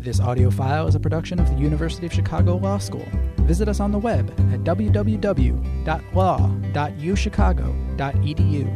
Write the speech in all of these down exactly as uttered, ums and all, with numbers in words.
This audio file is a production of the University of Chicago Law School. Visit us on the web at w w w dot law dot u chicago dot e d u.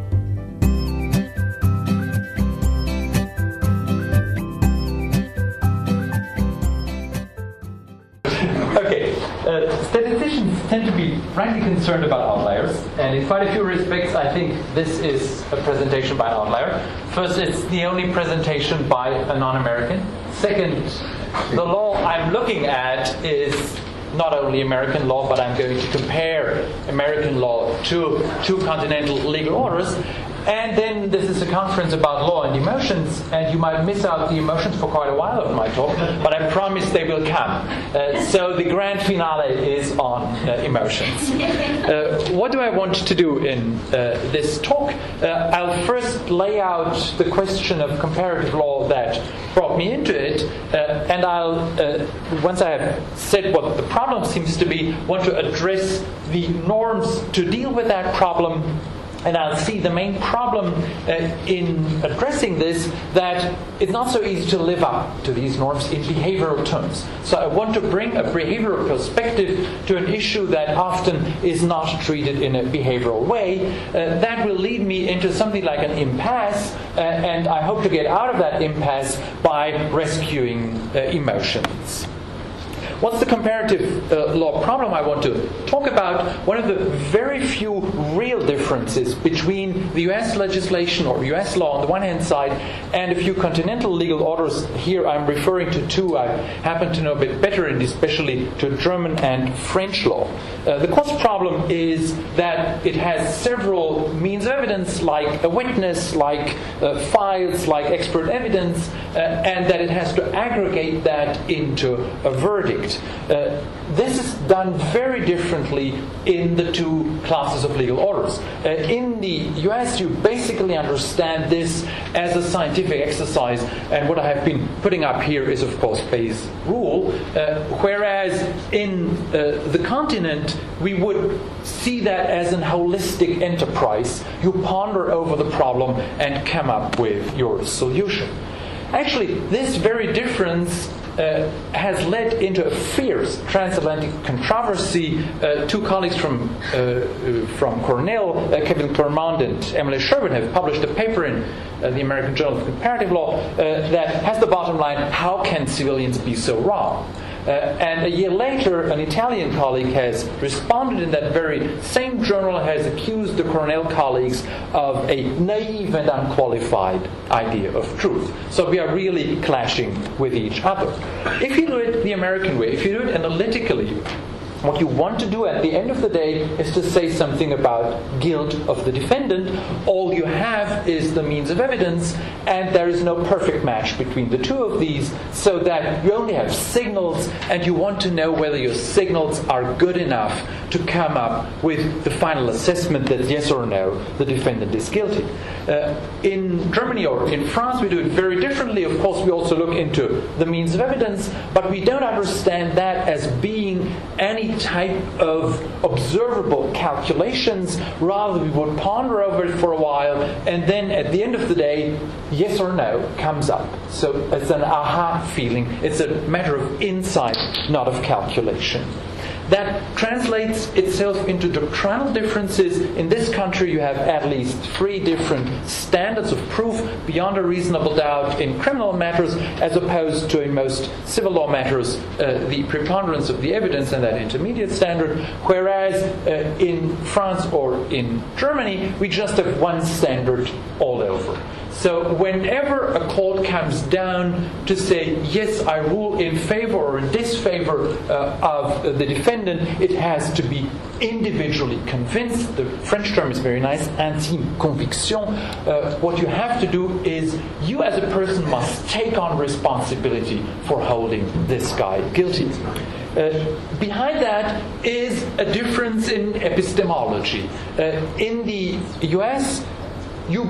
Okay, uh, statisticians tend to be frankly concerned about outliers, and in quite a few respects I think this is a presentation by an outlier. First, it's the only presentation by a non-American. Second, the law I'm looking at is not only American law, but I'm going to compare American law to two continental legal orders. And then this is a conference about law and emotions, and you might miss out the emotions for quite a while of my talk, but I promise they will come. Uh, so the grand finale is on uh, emotions. Uh, what do I want to do in uh, this talk? Uh, I'll first lay out the question of comparative law that brought me into it, uh, and I'll, uh, once I have said what the problem seems to be, want to address the norms to deal with that problem. And I'll see the main problem uh, in addressing this, that it's not so easy to live up to these norms in behavioral terms. So I want to bring a behavioral perspective to an issue that often is not treated in a behavioral way. Uh, that will lead me into something like an impasse, uh, and I hope to get out of that impasse by rescuing uh, emotions. What's the comparative uh, law problem I want to talk about? One of the very few real differences between the U S legislation or U S law on the one hand side and a few continental legal orders. Here I'm referring to two I happen to know a bit better, and especially to German and French law. Uh, the cost problem is that it has several means of evidence, like a witness, like uh, files, like expert evidence, uh, and that it has to aggregate that into a verdict. Uh, this is done very differently in the two classes of legal orders. Uh, in the U S, you basically understand this as a scientific exercise, and what I have been putting up here is, of course, Bayes' rule, uh, whereas in uh, the continent, we would see that as an holistic enterprise. You ponder over the problem and come up with your solution. Actually, this very difference Uh, has led into a fierce transatlantic controversy. Uh, two colleagues from uh, from Cornell, uh, Kevin Claremont and Emily Sherwin, have published a paper in uh, the American Journal of Comparative Law uh, that has the bottom line: how can civilians be so wrong? Uh, and a year later, an Italian colleague has responded in that very same journal, has accused the Cornell colleagues of a naive and unqualified idea of truth. So we are really clashing with each other. If you do it the American way, if you do it analytically, what you want to do at the end of the day is to say something about guilt of the defendant. All you have is the means of evidence, and there is no perfect match between the two of these, so that you only have signals, and you want to know whether your signals are good enough to come up with the final assessment that yes or no, the defendant is guilty. Uh, in Germany or in France, we do it very differently. Of course, we also look into the means of evidence, but we don't understand that as being any type of observable calculations. Rather, we would ponder over it for a while, and then at the end of the day, yes or no comes up. So it's an aha feeling. It's a matter of insight, not of calculation. That translates itself into doctrinal differences. In this country, you have at least three different standards of proof beyond a reasonable doubt in criminal matters, as opposed to in most civil law matters, uh, the preponderance of the evidence and that intermediate standard. Whereas uh, in France or in Germany, we just have one standard all over. So whenever a court comes down to say, yes, I rule in favor or in disfavor uh, of the defendant, it has to be individually convinced. The French term is very nice, intime conviction. Uh, what you have to do is you as a person must take on responsibility for holding this guy guilty. Uh, behind that is a difference in epistemology. Uh, in the U S, you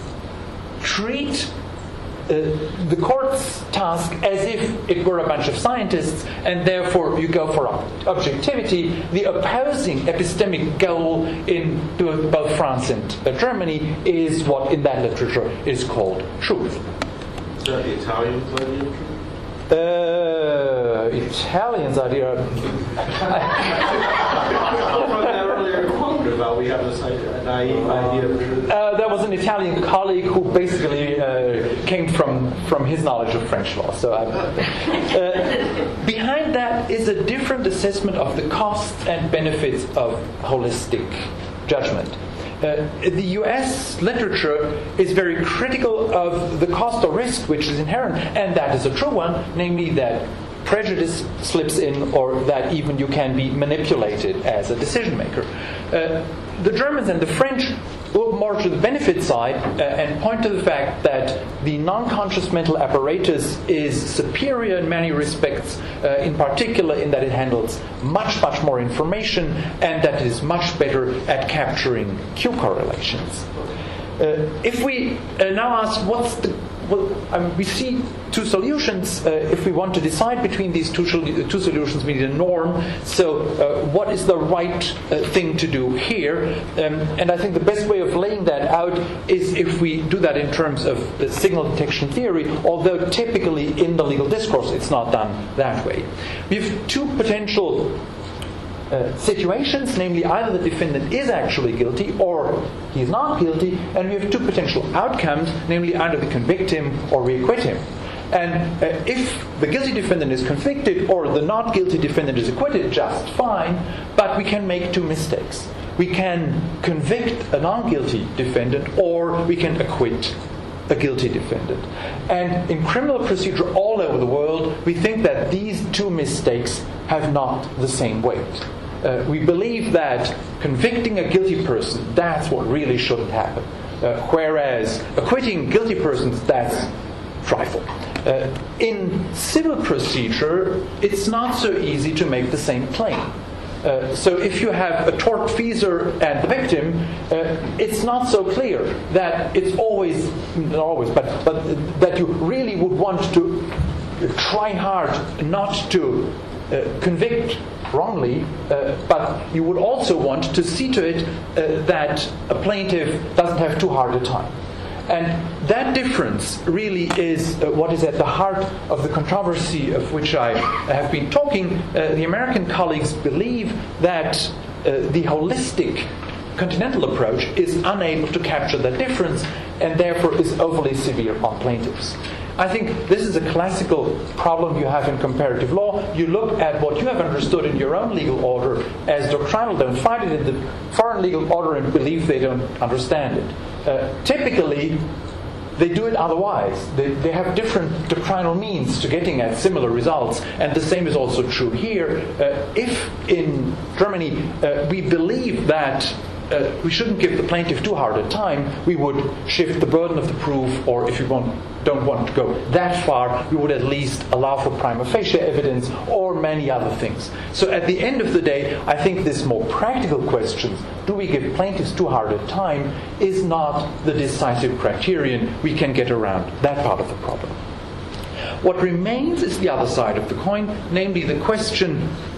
treat uh, the court's task as if it were a bunch of scientists, and therefore you go for ob- objectivity. The opposing epistemic goal in both France and uh, Germany is what in that literature is called truth. Is that the Italian idea of truth? Uh, Italians are there. From that earlier quote about we have this naive idea of uh, there was an Italian colleague who basically uh, came from, from his knowledge of French law. So uh, behind that is a different assessment of the costs and benefits of holistic judgment. Uh, the U S literature is very critical of the cost or risk which is inherent, and that is a true one, namely that prejudice slips in, or that even you can be manipulated as a decision maker. Uh, the Germans and the French look more to the benefit side uh, and point to the fact that the non-conscious mental apparatus is superior in many respects, uh, in particular in that it handles much, much more information, and that it is much better at capturing Q correlations. Uh, if we uh, now ask what's the Well, um, we see two solutions. Uh, if we want to decide between these two, two solutions, we need a norm. So uh, what is the right uh, thing to do here? Um, and I think the best way of laying that out is if we do that in terms of uh, signal detection theory, although typically in the legal discourse it's not done that way. We have two potential Uh, situations, namely either the defendant is actually guilty or he is not guilty, and we have two potential outcomes, namely either we convict him or we acquit him. And uh, if the guilty defendant is convicted or the not guilty defendant is acquitted, just fine, but we can make two mistakes. We can convict a non-guilty defendant or we can acquit a guilty defendant. And in criminal procedure all over the world, we think that these two mistakes have not the same weight. Uh, we believe that convicting a guilty person, that's what really shouldn't happen. Uh, whereas acquitting guilty persons, that's trifle. Uh, in civil procedure, it's not so easy to make the same claim. Uh, so if you have a tortfeasor and the victim, uh, it's not so clear that it's always, not always, but, but that you really would want to try hard not to uh, convict wrongly, uh, but you would also want to see to it uh, that a plaintiff doesn't have too hard a time. And that difference really is uh, what is at the heart of the controversy of which I have been talking. Uh, the American colleagues believe that uh, the holistic continental approach is unable to capture that difference and therefore is overly severe on plaintiffs. I think this is a classical problem you have in comparative law. You look at what you have understood in your own legal order as doctrinal, don't find it in the foreign legal order and believe they don't understand it. Uh, typically, they do it otherwise. They, they have different doctrinal means to getting at similar results, and the same is also true here. Uh, if in Germany uh, we believe that uh, we shouldn't give the plaintiff too hard a time, we would shift the burden of the proof, or if you want, don't want to go that far, we would at least allow for prima facie evidence or many other things. So at the end of the day, I think this more practical question, do we give plaintiffs too hard a time, is not the decisive criterion. We can get around that part of the problem. What remains is the other side of the coin, namely the question,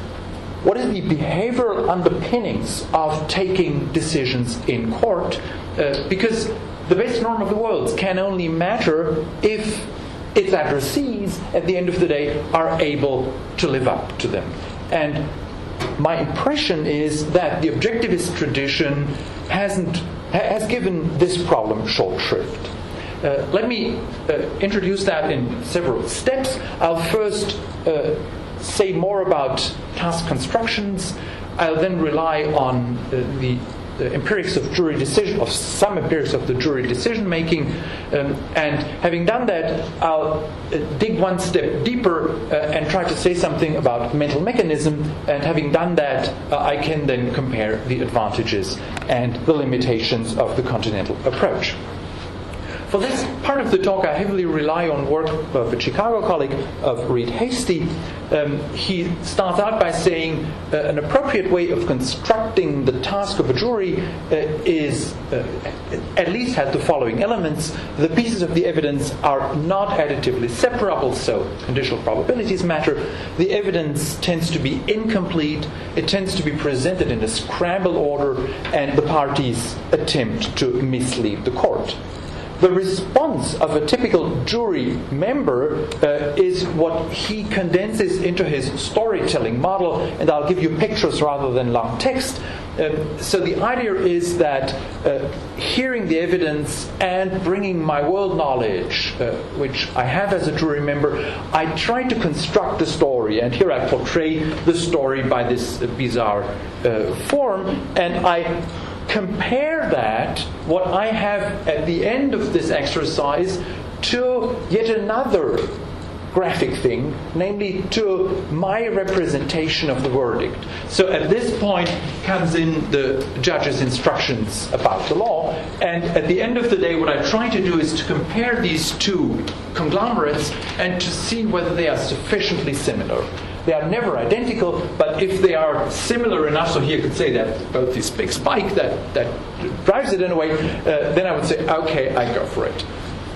what is the behavioral underpinnings of taking decisions in court? Uh, because the best norm of the world can only matter if its addressees, at the end of the day, are able to live up to them. And my impression is that the objectivist tradition hasn't has given this problem short shrift. Uh, let me uh, introduce that in several steps. I'll first uh, say more about task constructions. I'll then rely on uh, the The empirics of jury decision, of some empirics of the jury decision making, um, and having done that, I'll uh, dig one step deeper uh, and try to say something about mental mechanism. And having done that, uh, I can then compare the advantages and the limitations of the continental approach. For this part of the talk, I heavily rely on work of a Chicago colleague, of Reed Hasty. Um, he starts out by saying uh, an appropriate way of constructing the task of a jury uh, is, uh, at least has the following elements. The pieces of the evidence are not additively separable, so conditional probabilities matter. The evidence tends to be incomplete. It tends to be presented in a scramble order, and the parties attempt to mislead the court. the response of a typical jury member uh, is what he condenses into his storytelling model, and I'll give you pictures rather than long text. Um, so the idea is that uh, hearing the evidence and bringing my world knowledge, uh, which I have as a jury member, I try to construct a story, and here I portray the story by this uh, bizarre uh, form, and I compare that, what I have at the end of this exercise, to yet another graphic thing, namely to my representation of the verdict. So at this point comes in the judge's instructions about the law, and at the end of the day what I try to do is to compare these two conglomerates and to see whether they are sufficiently similar. They are never identical, but if they are similar enough, so here you could say that both this big spike that, that drives it in a way, uh, then I would say, okay, I go for it.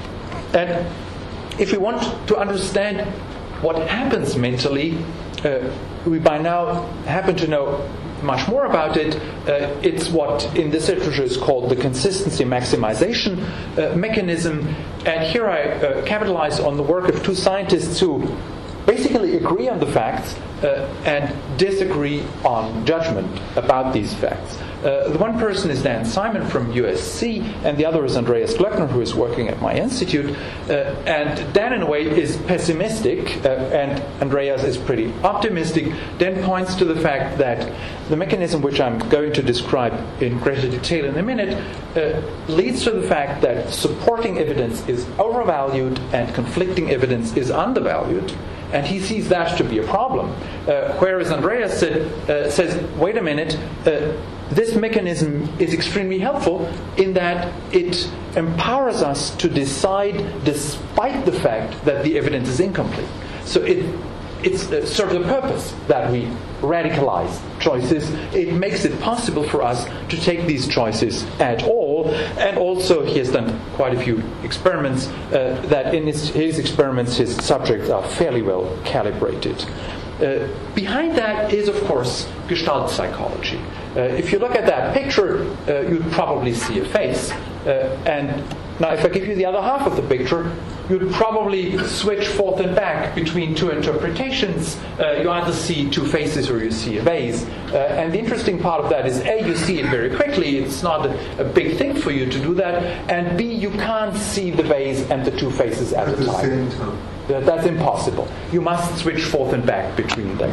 And if we want to understand what happens mentally, uh, we by now happen to know much more about it. Uh, it's what in this literature is called the consistency maximization uh, mechanism. And here I uh, capitalize on the work of two scientists who basically agree on the facts uh, and disagree on judgment about these facts. Uh, the one person is Dan Simon from U S C, and the other is Andreas Glöckner, who is working at my institute. Uh, and Dan, in a way, is pessimistic, uh, and Andreas is pretty optimistic. Dan points to the fact that the mechanism which I'm going to describe in greater detail in a minute uh, leads to the fact that supporting evidence is overvalued and conflicting evidence is undervalued. And he sees that to be a problem. Uh, whereas Andreas said, uh, says, wait a minute, uh, this mechanism is extremely helpful in that it empowers us to decide despite the fact that the evidence is incomplete. So it it's, uh, serves a purpose that we radicalize choices. It makes it possible for us to take these choices at all. And also he has done quite a few experiments uh, that in his, his experiments his subjects are fairly well calibrated. Uh, behind that is, of course, Gestalt psychology. Uh, if you look at that picture, uh, you'd probably see a face. Uh, and now if I give you the other half of the picture, you'd probably switch forth and back between two interpretations. Uh, you either see two faces or you see a vase. Uh, and the interesting part of that is, A, you see it very quickly. It's not a, a big thing for you to do that. And B, you can't see the vase and the two faces at, at a time. time. Uh, that's impossible. You must switch forth and back between them.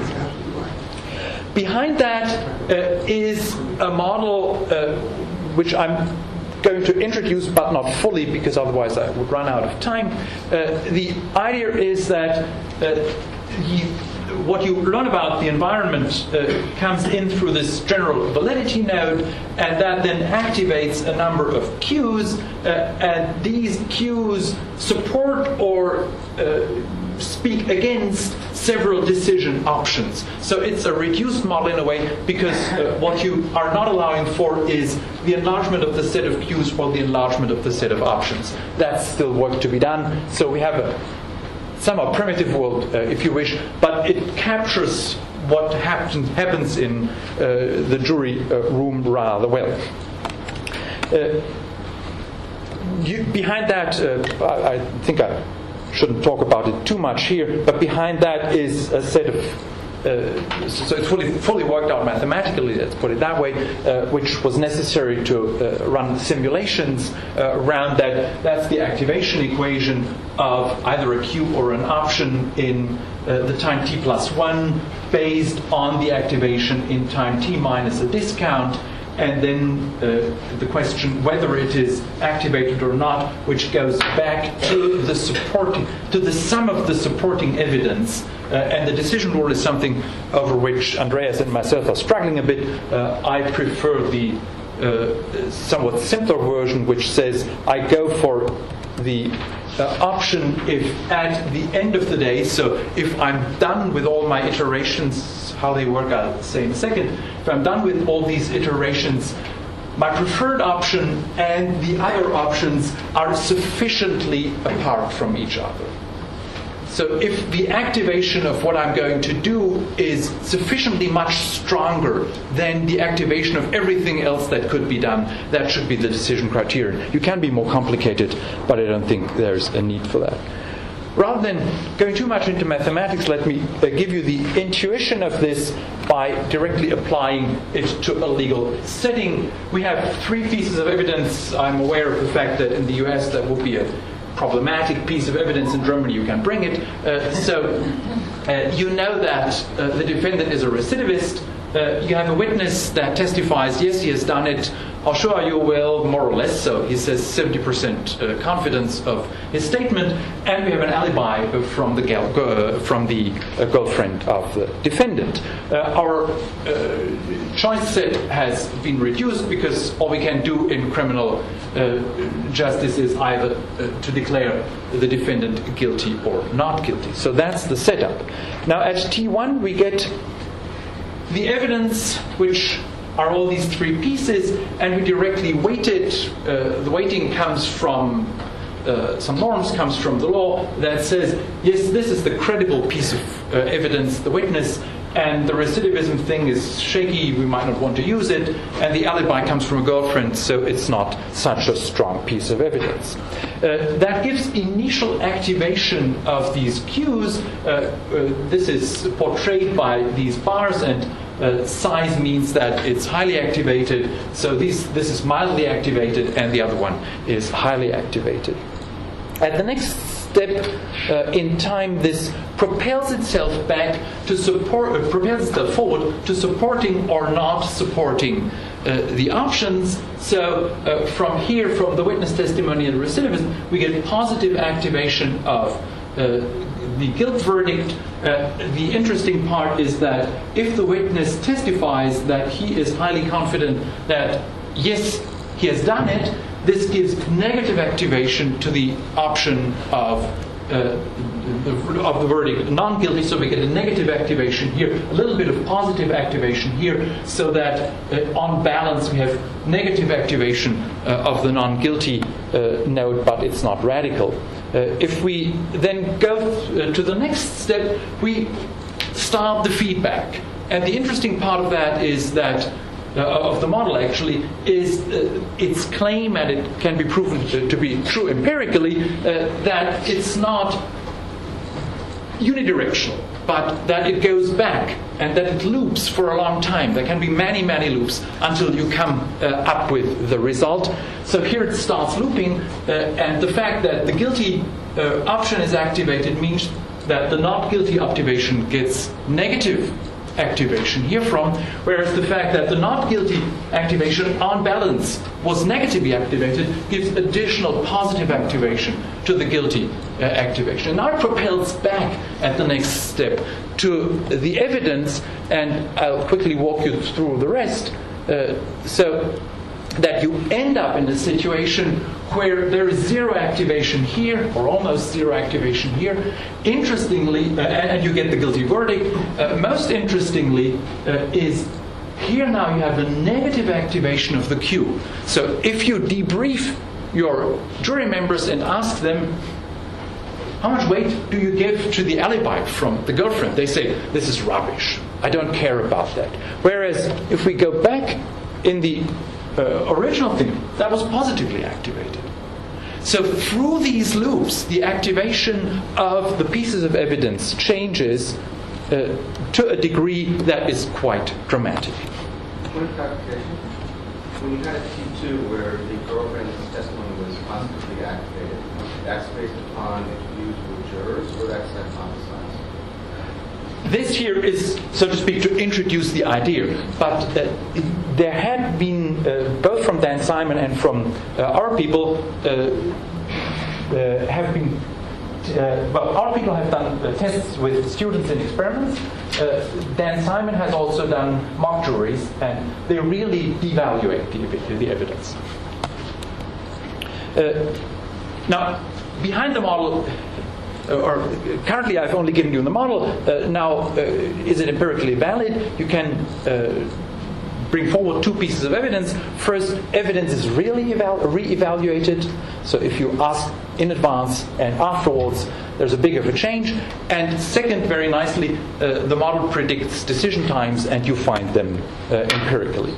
Behind that uh, is a model uh, which I'm going to introduce, but not fully, because otherwise I would run out of time. Uh, the idea is that uh, you, what you learn about the environment uh, comes in through this general validity node, and that then activates a number of cues, uh, and these cues support or uh, speak against several decision options. So it's a reduced model in a way, because uh, what you are not allowing for is the enlargement of the set of cues or the enlargement of the set of options. That's still work to be done. So we have a somewhat primitive world, uh, if you wish, but it captures what happen, happens in uh, the jury uh, room rather well. Uh, you, behind that, uh, I, I think I shouldn't talk about it too much here, but behind that is a set of Uh, so it's fully fully worked out mathematically, let's put it that way, uh, which was necessary to uh, run simulations uh, around that. That's the activation equation of either a Q or an option in uh, the time t plus one, based on the activation in time t minus a discount, and then uh, the question whether it is activated or not, which goes back to the supporting, to the sum of the supporting evidence. Uh, and the decision rule is something over which Andreas and myself are struggling a bit. Uh, I prefer the uh, somewhat simpler version, which says I go for the uh, option if at the end of the day, so if I'm done with all my iterations, how they work I'll say in a second, if I'm done with all these iterations, my preferred option and the other options are sufficiently apart from each other. So if the activation of what I'm going to do is sufficiently much stronger than the activation of everything else that could be done, that should be the decision criterion. You can be more complicated, but I don't think there's a need for that. Rather than going too much into mathematics, let me uh, give you the intuition of this by directly applying it to a legal setting. We have three pieces of evidence. I'm aware of the fact that in the U S that would be a problematic piece of evidence. In Germany you can bring it. Uh, so uh, you know that uh, the defendant is a recidivist. Uh, you have a witness that testifies, yes, he has done it. I'll show you will, more or less so. He says seventy percent uh, confidence of his statement, and we have an alibi uh, from the gal- uh, from the uh, girlfriend of the defendant. Uh, our uh, choice set has been reduced because all we can do in criminal uh, justice is either uh, to declare the defendant guilty or not guilty. So that's the setup. Now at T one we get the evidence, which are all these three pieces, and we directly weight it. Uh, the weighting comes from uh, some norms, comes from the law that says, yes, this is the credible piece of uh, evidence, the witness, and the recidivism thing is shaky, we might not want to use it, and the alibi comes from a girlfriend, so it's not such a strong piece of evidence. Uh, that gives initial activation of these cues. Uh, uh, this is portrayed by these bars, and uh, size means that it's highly activated. So these, this is mildly activated, and the other one is highly activated. At the next step uh, in time, this propels itself back to support, uh, propels itself forward to supporting or not supporting uh, the options. So uh, from here, from the witness testimony and recidivism, we get positive activation of uh, the guilt verdict. Uh, the interesting part is that if the witness testifies that he is highly confident that yes, he has done it, this gives negative activation to the option of uh, the, of the verdict non-guilty, so we get a negative activation here, a little bit of positive activation here, so that uh, on balance we have negative activation uh, of the non-guilty uh, note, but it's not radical. Uh, if we then go th- uh, to the next step, we start the feedback. And the interesting part of that is that Uh, of the model actually is uh, its claim, and it can be proven to, to be true empirically, uh, that it's not unidirectional, but that it goes back and that it loops for a long time. There can be many, many loops until you come uh, up with the result. So here it starts looping, uh, and the fact that the guilty uh, option is activated means that the not guilty activation gets negative activation here from, whereas the fact that the not guilty activation on balance was negatively activated gives additional positive activation to the guilty uh, activation. And now it propels back at the next step to the evidence, and I'll quickly walk you through the rest, uh, so that you end up in a situation where there is zero activation here, or almost zero activation here. Interestingly, uh, and you get the guilty verdict, uh, most interestingly uh, is here now you have a negative activation of the cue. So if you debrief your jury members and ask them, how much weight do you give to the alibi from the girlfriend? They say, this is rubbish. I don't care about that. Whereas if we go back in the Uh, original thing, that was positively activated. So through these loops, the activation of the pieces of evidence changes uh, to a degree that is quite dramatic. One clarification. When you had a T two where the girlfriend's testimony was positively activated, that's based upon interviews with jurors, or that's hypothesized? This here is, so to speak, to introduce the idea, but uh, there had been, uh, both from Dan Simon and from uh, our people, uh, uh, have been, uh, well, our people have done uh, tests with students in experiments. Uh, Dan Simon has also done mock juries, and they really devaluate the, the evidence. Uh, now, behind the model, or currently I've only given you the model, uh, now uh, is it empirically valid? You can uh, bring forward two pieces of evidence. First, evidence is really eval- re-evaluated. So if you ask in advance and afterwards, there's a big of a change. And second, very nicely, uh, the model predicts decision times, and you find them uh, empirically.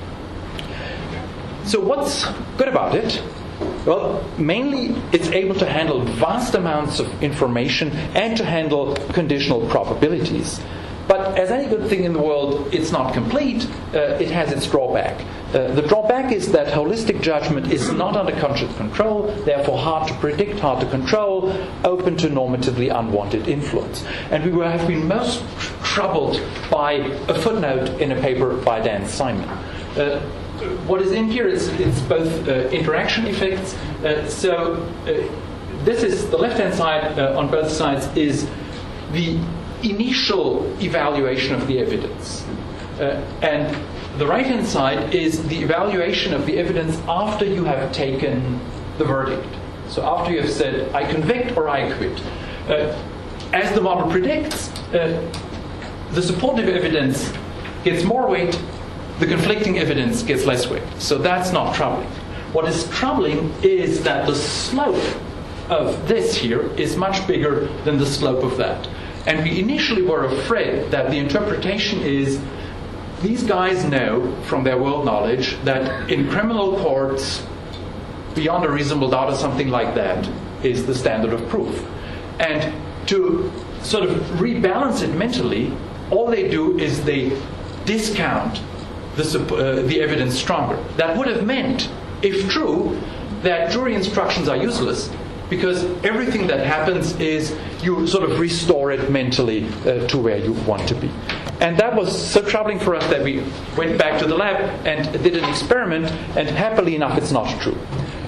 So what's good about it? Well, mainly it's able to handle vast amounts of information and to handle conditional probabilities. But as any good thing in the world, it's not complete. Uh, it has its drawback. Uh, the drawback is that holistic judgment is not under conscious control, therefore hard to predict, hard to control, open to normatively unwanted influence. And we have been most troubled by a footnote in a paper by Dan Simon. Uh, what is in here is it's both uh, interaction effects. Uh, so uh, this is the left-hand side uh, on both sides is the initial evaluation of the evidence. Uh, and the right-hand side is the evaluation of the evidence after you have taken the verdict. So after you have said, I convict or I acquit. Uh, as the model predicts, uh, the supportive evidence gets more weight, the conflicting evidence gets less weight. So that's not troubling. What is troubling is that the slope of this here is much bigger than the slope of that. And we initially were afraid that the interpretation is these guys know from their world knowledge that in criminal courts, beyond a reasonable doubt or something like that is the standard of proof. And to sort of rebalance it mentally, all they do is they discount the, uh, the evidence stronger. That would have meant, if true, that jury instructions are useless, because everything that happens is you sort of restore it mentally uh, to where you want to be. And that was so troubling for us that we went back to the lab and did an experiment, and happily enough it's not true.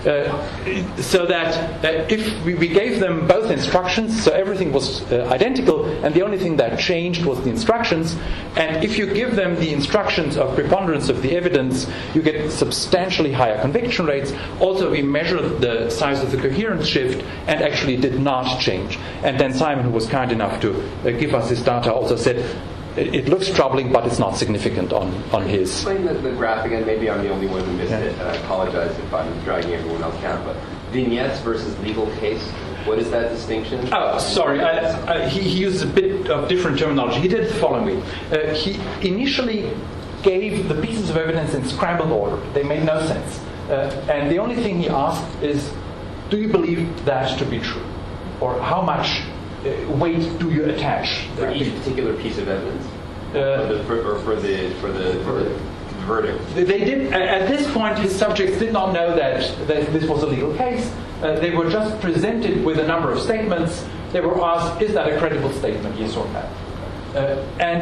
Uh, so that uh, if we, we gave them both instructions, so everything was uh, identical, and the only thing that changed was the instructions, and if you give them the instructions of preponderance of the evidence, you get substantially higher conviction rates. Also, we measured the size of the coherence shift, and actually did not change. And then Simon, who was kind enough to uh, give us this data, also said, it looks troubling, but it's not significant on, on his. Explain the, the graph again. Maybe I'm the only one who missed Yeah. it, and I apologize if I'm dragging everyone else down. But vignettes versus legal case, what is that distinction? Oh, sorry. I, I, he, he used a bit of different terminology. He did it the following way. Uh, he initially gave the pieces of evidence in scrambled order. They made no sense. Uh, and the only thing he asked is, do you believe that to be true? Or how much Uh, weight do you attach For each particular piece of evidence, uh, for the, for, or for the for the, for the verdict. They did. At this point, his subjects did not know that, that this was a legal case. Uh, they were just presented with a number of statements. They were asked, "Is that a credible statement? Yes or no?" Uh, and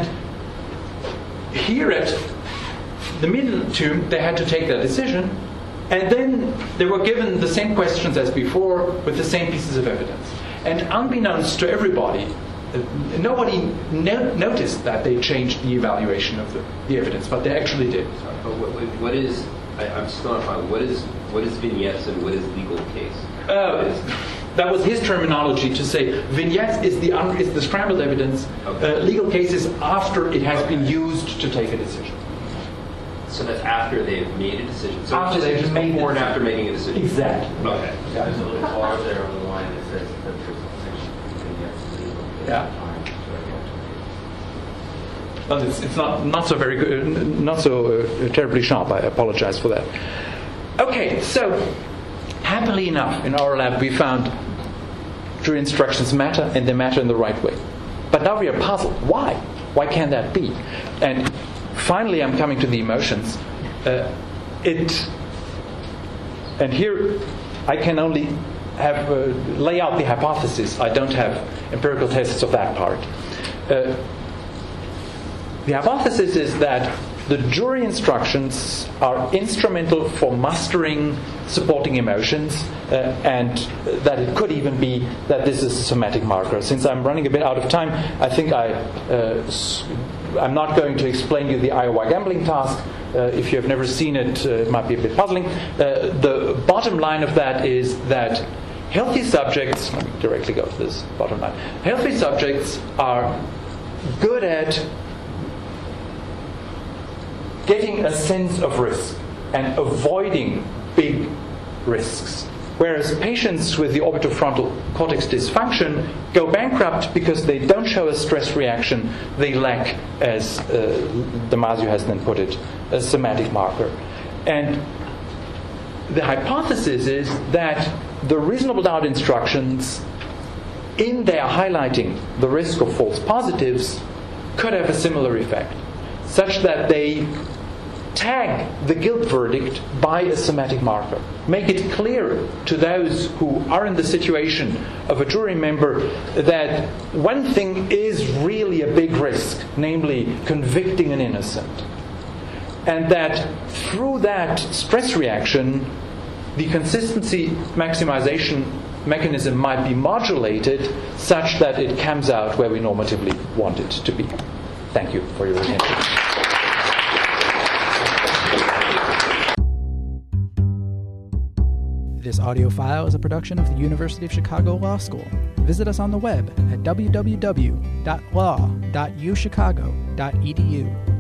here at the middle two, they had to take their decision, and then they were given the same questions as before with the same pieces of evidence. And unbeknownst to everybody, uh, nobody no- noticed that they changed the evaluation of the, the evidence, but they actually did. Sorry, but what, what is? I, I'm still not following. What is what is vignettes and what is legal case? Uh, that was his terminology to say vignettes is the un- is the scrambled evidence. Okay. Uh, legal cases after it has been used to take a decision. So that's after they've made a decision. So After it's they've just made before the and after decision. making a decision. Exactly. Okay. Yeah. There's a little bar there on the line that says that there's a section vignettes legal. Yeah. Well, it's, it's not not so very good, not so uh, terribly sharp. I apologize for that. Okay, so happily enough, in our lab we found jury instructions matter, and they matter in the right way. But now we are puzzled. Why? Why can that be? And finally, I'm coming to the emotions. Uh, it, and here I can only have uh, lay out the hypothesis. I don't have empirical tests of that part. Uh, the hypothesis is that the jury instructions are instrumental for mustering supporting emotions, uh, and that it could even be that this is a somatic marker. Since I'm running a bit out of time, I think I, uh, I'm not going to explain you the Iowa gambling task. Uh, if you have never seen it, uh, it might be a bit puzzling. Uh, the bottom line of that is that healthy subjects, let me directly go to this bottom line, healthy subjects are good at getting a sense of risk and avoiding big risks. Whereas patients with the orbitofrontal cortex dysfunction go bankrupt because they don't show a stress reaction. They lack, as uh, Damasio has then put it, a somatic marker. And the hypothesis is that the reasonable doubt instructions, in their highlighting the risk of false positives, could have a similar effect, such that they tag the guilt verdict by a somatic marker. Make it clear to those who are in the situation of a jury member that one thing is really a big risk, namely convicting an innocent. And that through that stress reaction, the consistency maximization mechanism might be modulated such that it comes out where we normatively want it to be. Thank you for your attention. This audio file is a production of the University of Chicago Law School. Visit us on the web at w w w dot law dot u chicago dot e d u.